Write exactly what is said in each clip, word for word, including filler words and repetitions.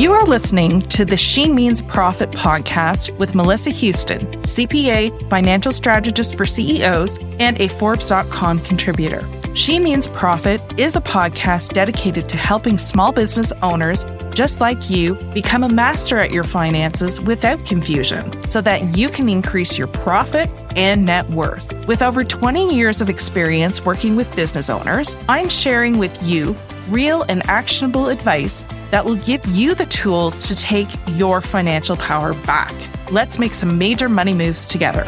You are listening to the She Means Profit podcast with Melissa Houston, C P A, financial strategist for C E Os, and a Forbes dot com contributor. She Means Profit is a podcast dedicated to helping small business owners just like you become a master at your finances without confusion so that you can increase your profit and net worth. With over twenty years of experience working with business owners, I'm sharing with you real and actionable advice that will give you the tools to take your financial power back. Let's make some major money moves together.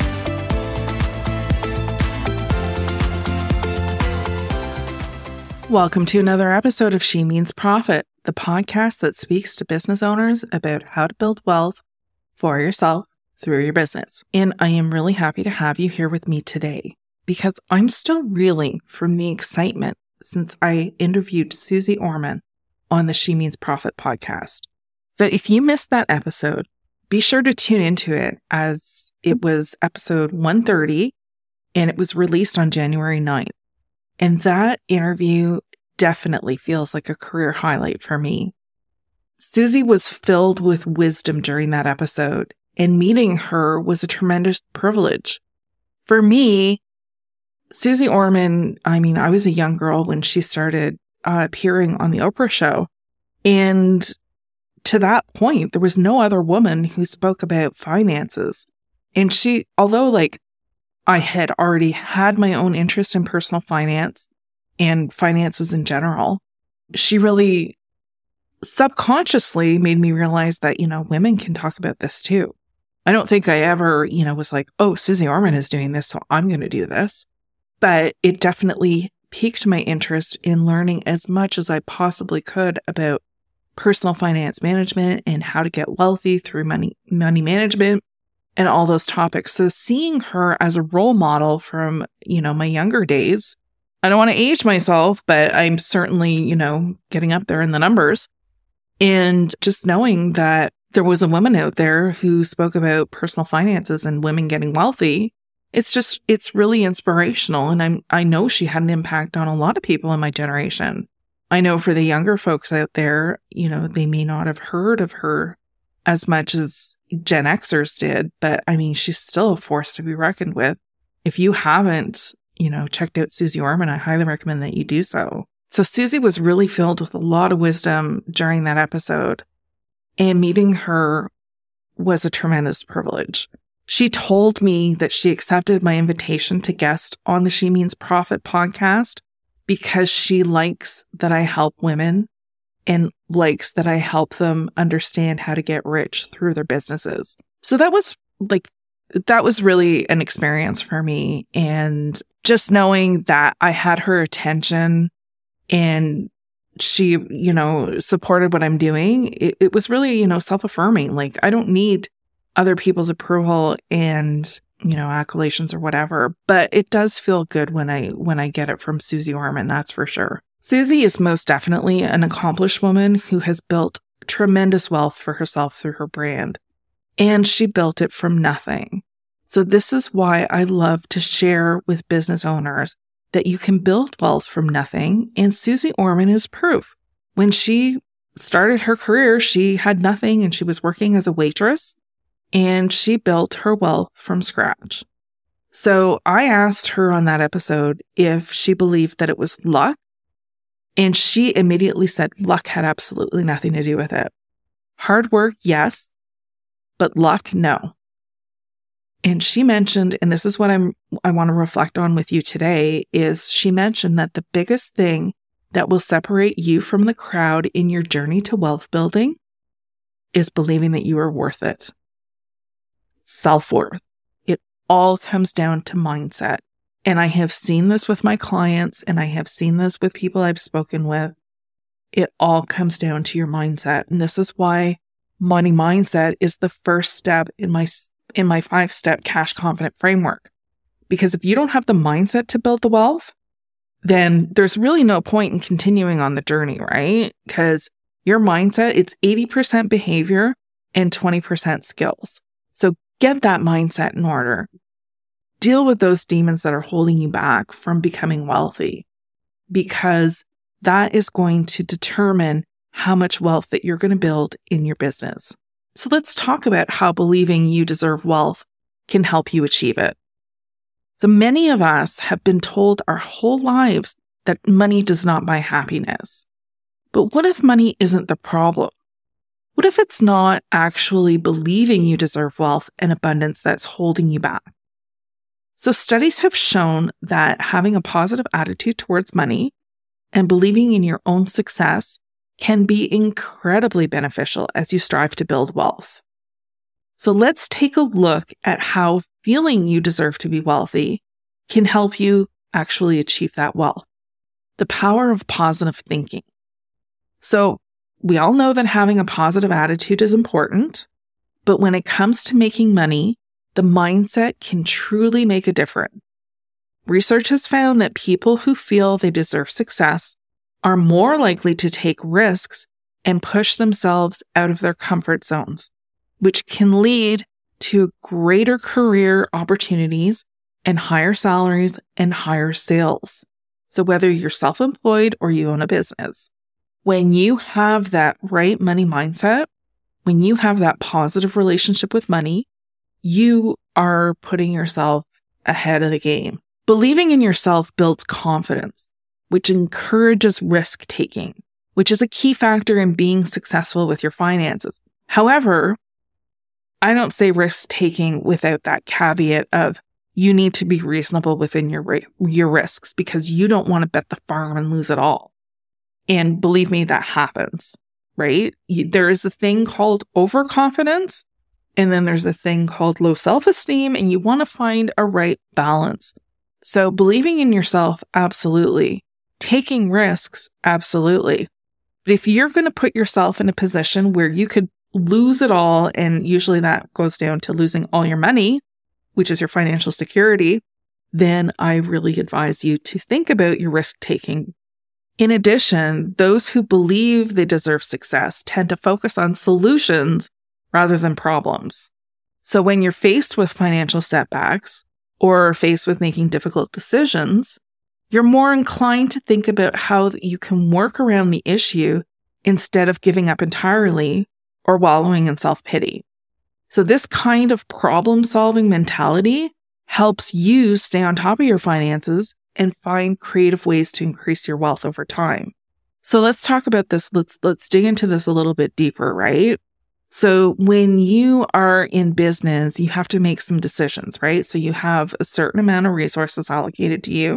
Welcome to another episode of She Means Profit, the podcast that speaks to business owners about how to build wealth for yourself through your business. And I am really happy to have you here with me today because I'm still reeling from the excitement since I interviewed Susie Orman on the She Means Profit podcast. So if you missed that episode, be sure to tune into it as it was episode one thirty and it was released on January ninth. And that interview definitely feels like a career highlight for me. Susie was filled with wisdom during that episode, and meeting her was a tremendous privilege. For me, Susie Orman, I mean, I was a young girl when she started uh, appearing on the Oprah show. And to that point, there was no other woman who spoke about finances. And she, although like I had already had my own interest in personal finance and finances in general, she really subconsciously made me realize that, you know, women can talk about this too. I don't think I ever, you know, was like, oh, Susie Orman is doing this, so I'm going to do this. But it definitely piqued my interest in learning as much as I possibly could about personal finance management and how to get wealthy through money, money management and all those topics. So seeing her as a role model from, you know, my younger days, I don't want to age myself, but I'm certainly, you know, getting up there in the numbers. And just knowing that there was a woman out there who spoke about personal finances and women getting wealthy, it's just, it's really inspirational. And I'm, I know she had an impact on a lot of people in my generation. I know for the younger folks out there, you know, they may not have heard of her as much as Gen Xers did, but I mean, she's still a force to be reckoned with. If you haven't, you know, checked out Susie Orman, I highly recommend that you do so. So Susie was really filled with a lot of wisdom during that episode, and meeting her was a tremendous privilege. She told me that she accepted my invitation to guest on the She Means Profit podcast because she likes that I help women and likes that I help them understand how to get rich through their businesses. So that was like, that was really an experience for me. And just knowing that I had her attention and she, you know, supported what I'm doing, it, it was really, you know, self-affirming. Like, I don't need other people's approval and, you know, accolations or whatever, but it does feel good when I, when I get it from Susie Orman, that's for sure. Susie is most definitely an accomplished woman who has built tremendous wealth for herself through her brand, and she built it from nothing. So this is why I love to share with business owners that you can build wealth from nothing, and Susie Orman is proof. When she started her career, she had nothing and she was working as a waitress, and she built her wealth from scratch. So I asked her on that episode if she believed that it was luck, and she immediately said luck had absolutely nothing to do with it. Hard work, yes, but luck, no. And she mentioned, and this is what I'm, I want to reflect on with you today, is she mentioned that the biggest thing that will separate you from the crowd in your journey to wealth building is believing that you are worth it. Self-worth. It all comes down to mindset. And I have seen this with my clients, and I have seen this with people I've spoken with. It all comes down to your mindset. And this is why money mindset is the first step in my in my five-step cash confident framework. Because if you don't have the mindset to build the wealth, then there's really no point in continuing on the journey, right? Because your mindset, it's eighty percent behavior and twenty percent skills. So get that mindset in order. Deal with those demons that are holding you back from becoming wealthy, because that is going to determine how much wealth that you're going to build in your business. So let's talk about how believing you deserve wealth can help you achieve it. So many of us have been told our whole lives that money does not buy happiness. But what if money isn't the problem? What if it's not actually believing you deserve wealth and abundance that's holding you back? So studies have shown that having a positive attitude towards money and believing in your own success can be incredibly beneficial as you strive to build wealth. So let's take a look at how feeling you deserve to be wealthy can help you actually achieve that wealth. The power of positive thinking. So we all know that having a positive attitude is important, but when it comes to making money, the mindset can truly make a difference. Research has found that people who feel they deserve success are more likely to take risks and push themselves out of their comfort zones, which can lead to greater career opportunities and higher salaries and higher sales. So whether you're self-employed or you own a business, when you have that right money mindset, when you have that positive relationship with money, you are putting yourself ahead of the game. Believing in yourself builds confidence, which encourages risk-taking, which is a key factor in being successful with your finances. However, I don't say risk-taking without that caveat of you need to be reasonable within your your risks because you don't want to bet the farm and lose it all. And believe me, that happens, right? There is a thing called overconfidence, and then there's a thing called low self-esteem, and you want to find a right balance. So believing in yourself, absolutely. Taking risks, absolutely. But if you're going to put yourself in a position where you could lose it all, and usually that goes down to losing all your money, which is your financial security, then I really advise you to think about your risk-taking. In addition, those who believe they deserve success tend to focus on solutions rather than problems. So when you're faced with financial setbacks or faced with making difficult decisions, you're more inclined to think about how you can work around the issue instead of giving up entirely or wallowing in self-pity. So this kind of problem-solving mentality helps you stay on top of your finances and find creative ways to increase your wealth over time. So let's talk about this. Let's let's dig into this a little bit deeper, right? So when you are in business, you have to make some decisions, right? So you have a certain amount of resources allocated to you,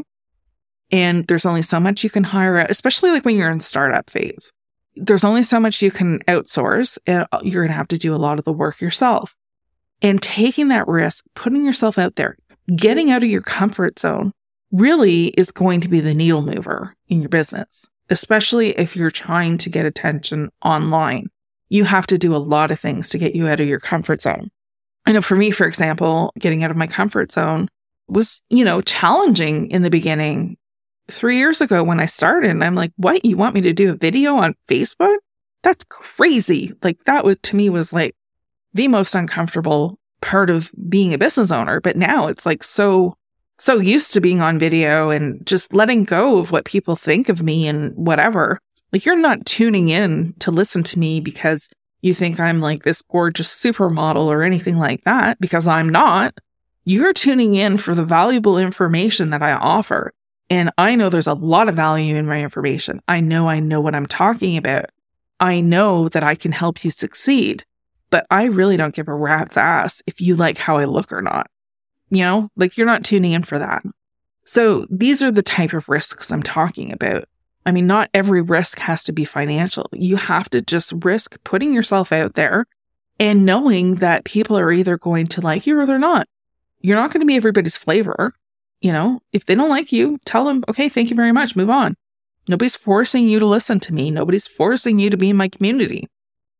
and there's only so much you can hire out, especially like when you're in startup phase. There's only so much you can outsource, and you're going to have to do a lot of the work yourself. And taking that risk, putting yourself out there, getting out of your comfort zone really is going to be the needle mover in your business, especially if you're trying to get attention online. You have to do a lot of things to get you out of your comfort zone. I know for me, for example, getting out of my comfort zone was, you know, challenging in the beginning. Three years ago when I started, and I'm like, what? You want me to do a video on Facebook? That's crazy. Like that was, to me, was like the most uncomfortable part of being a business owner. But now it's like so, so used to being on video and just letting go of what people think of me and whatever. Like you're not tuning in to listen to me because you think I'm like this gorgeous supermodel or anything like that, because I'm not. You're tuning in for the valuable information that I offer. And I know there's a lot of value in my information. I know I know what I'm talking about. I know that I can help you succeed, but I really don't give a rat's ass if you like how I look or not. You know, like you're not tuning in for that. So these are the type of risks I'm talking about. I mean, not every risk has to be financial. You have to just risk putting yourself out there and knowing that people are either going to like you or they're not. You're not going to be everybody's flavor. You know, if they don't like you, tell them, okay, thank you very much. Move on. Nobody's forcing you to listen to me. Nobody's forcing you to be in my community.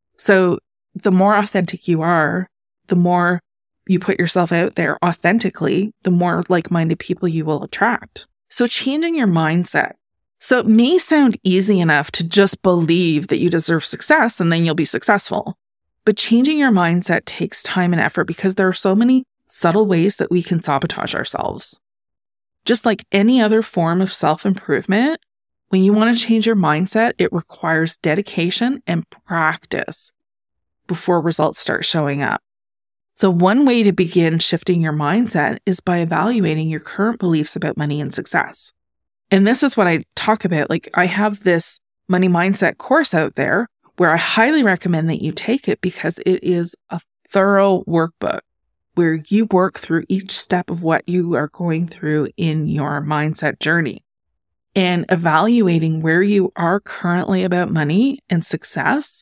So the more authentic you are, the more you put yourself out there authentically, the more like-minded people you will attract. So changing your mindset. So it may sound easy enough to just believe that you deserve success and then you'll be successful. But changing your mindset takes time and effort because there are so many subtle ways that we can sabotage ourselves. Just like any other form of self-improvement, When you want to change your mindset, it requires dedication and practice before results start showing up. So one way to begin shifting your mindset is by evaluating your current beliefs about money and success. And this is what I talk about. Like, I have this money mindset course out there where I highly recommend that you take it because it is a thorough workbook where you work through each step of what you are going through in your mindset journey. And evaluating where you are currently about money and success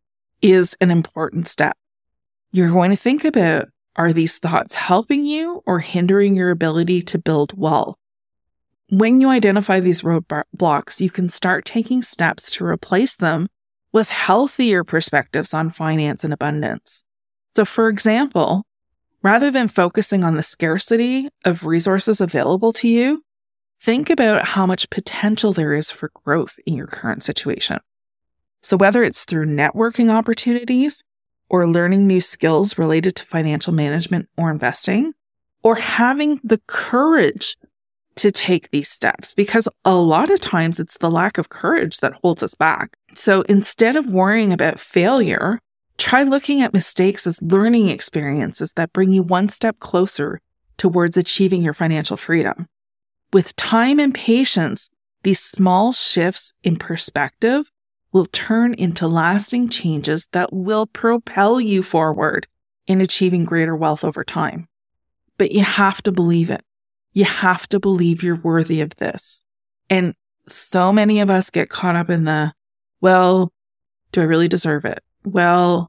is an important step. You're going to think about, are these thoughts helping you or hindering your ability to build wealth? When you identify these roadblocks, you can start taking steps to replace them with healthier perspectives on finance and abundance. So, for example, rather than focusing on the scarcity of resources available to you, think about how much potential there is for growth in your current situation. So whether it's through networking opportunities or learning new skills related to financial management or investing, or having the courage to take these steps, because a lot of times it's the lack of courage that holds us back. So instead of worrying about failure, try looking at mistakes as learning experiences that bring you one step closer towards achieving your financial freedom. With time and patience, these small shifts in perspective will turn into lasting changes that will propel you forward in achieving greater wealth over time. But you have to believe it. You have to believe you're worthy of this. And so many of us get caught up in the, well, do I really deserve it? Well,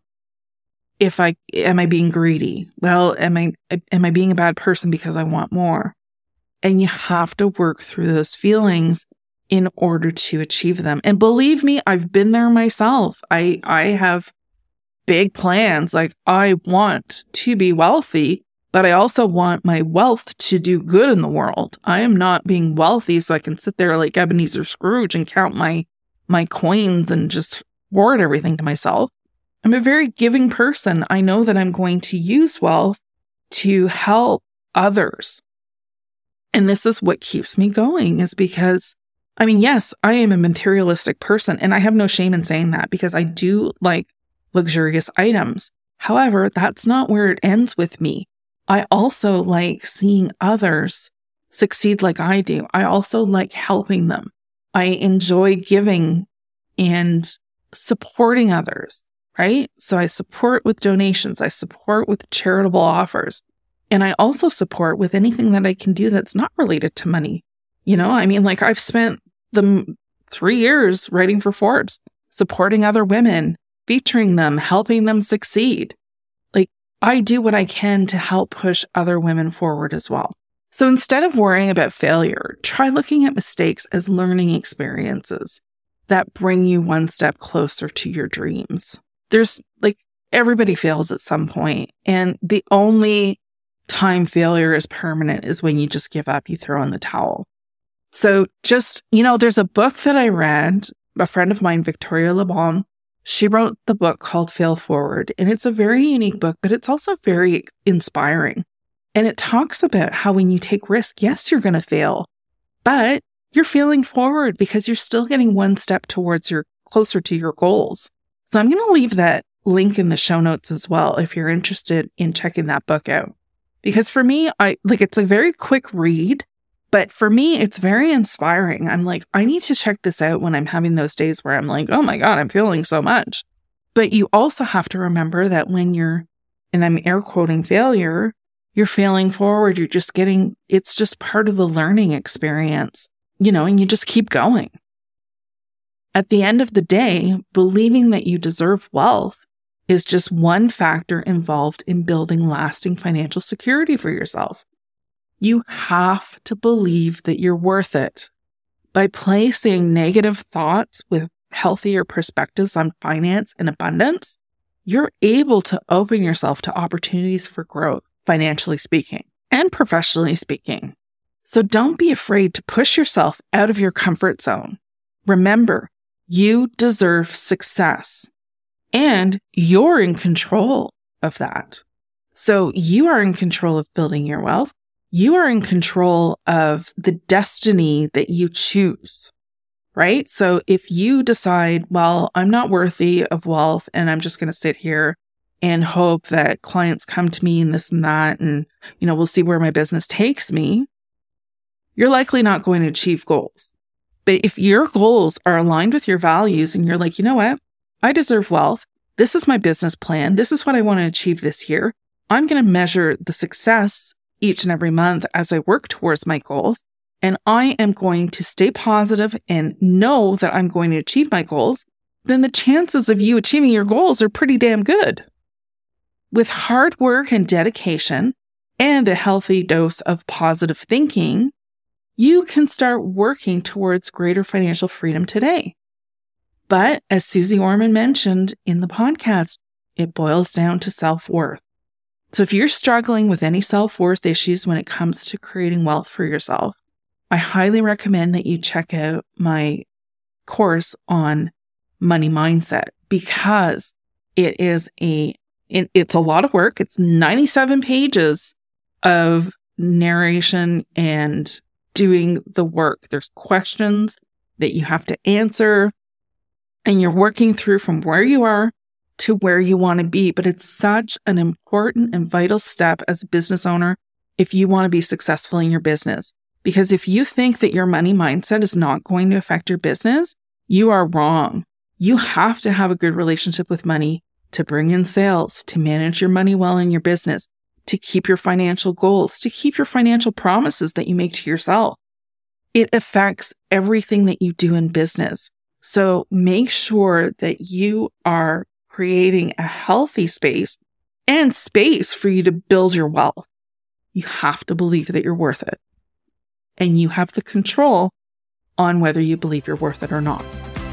if I, am I being greedy? Well, am I, am I being a bad person because I want more? And you have to work through those feelings in order to achieve them. And believe me, I've been there myself. I, I have big plans. Like, I want to be wealthy, but I also want my wealth to do good in the world. I am not being wealthy so I can sit there like Ebenezer Scrooge and count my, my coins and just hoard everything to myself. I'm a very giving person. I know that I'm going to use wealth to help others. And this is what keeps me going, is because, I mean, yes, I am a materialistic person, and I have no shame in saying that because I do like luxurious items. However, that's not where it ends with me. I also like seeing others succeed like I do. I also like helping them. I enjoy giving and supporting others, right? So I support with donations. I support with charitable offers. And I also support with anything that I can do that's not related to money. You know, I mean, like, I've spent the three years writing for Forbes, supporting other women, featuring them, helping them succeed. Like, I do what I can to help push other women forward as well. So instead of worrying about failure, try looking at mistakes as learning experiences that bring you one step closer to your dreams. There's like, everybody fails at some point, and the only time failure is permanent is when you just give up, you throw in the towel. So just, you know, there's a book that I read, a friend of mine, Victoria LeBon, she wrote the book called Fail Forward, and it's a very unique book, but it's also very inspiring. And it talks about how when you take risk, yes, you're going to fail, but you're failing forward because you're still getting one step towards your, closer to your goals. So I'm going to leave that link in the show notes as well if you're interested in checking that book out. Because for me, I like, it's a very quick read, but for me, it's very inspiring. I'm like, I need to check this out when I'm having those days where I'm like, oh my God, I'm feeling so much. But you also have to remember that when you're, and I'm air quoting failure, you're failing forward. You're just getting, it's just part of the learning experience, you know, and you just keep going. At the end of the day, believing that you deserve wealth is just one factor involved in building lasting financial security for yourself. You have to believe that you're worth it. By placing negative thoughts with healthier perspectives on finance and abundance, you're able to open yourself to opportunities for growth, financially speaking, and professionally speaking. So don't be afraid to push yourself out of your comfort zone. Remember, you deserve success. And you're in control of that. So you are in control of building your wealth. You are in control of the destiny that you choose, right? So if you decide, well, I'm not worthy of wealth and I'm just going to sit here and hope that clients come to me and this and that, and, you know, we'll see where my business takes me, you're likely not going to achieve goals. But if your goals are aligned with your values and you're like, you know what, I deserve wealth. This is my business plan. This is what I want to achieve this year. I'm going to measure the success each and every month as I work towards my goals. And I am going to stay positive and know that I'm going to achieve my goals. Then the chances of you achieving your goals are pretty damn good. With hard work and dedication and a healthy dose of positive thinking, you can start working towards greater financial freedom today. But as Susie Orman mentioned in the podcast, it boils down to self-worth. So if you're struggling with any self-worth issues when it comes to creating wealth for yourself, I highly recommend that you check out my course on money mindset, because it is a it, it's a lot of work. It's ninety-seven pages of narration and doing the work. There's questions that you have to answer, and you're working through from where you are to where you want to be. But it's such an important and vital step as a business owner if you want to be successful in your business. Because if you think that your money mindset is not going to affect your business, you are wrong. You have to have a good relationship with money to bring in sales, to manage your money well in your business, to keep your financial goals, to keep your financial promises that you make to yourself. It affects everything that you do in business. So make sure that you are creating a healthy space and space for you to build your wealth. You have to believe that you're worth it. And you have the control on whether you believe you're worth it or not.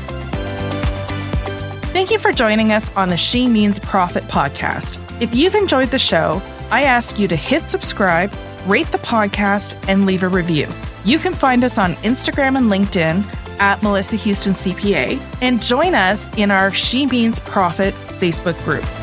Thank you for joining us on the She Means Profit podcast. If you've enjoyed the show, I ask you to hit subscribe, rate the podcast, and leave a review. You can find us on Instagram and LinkedIn at Melissa Houston C P A, and join us in our She Means Profit Facebook group.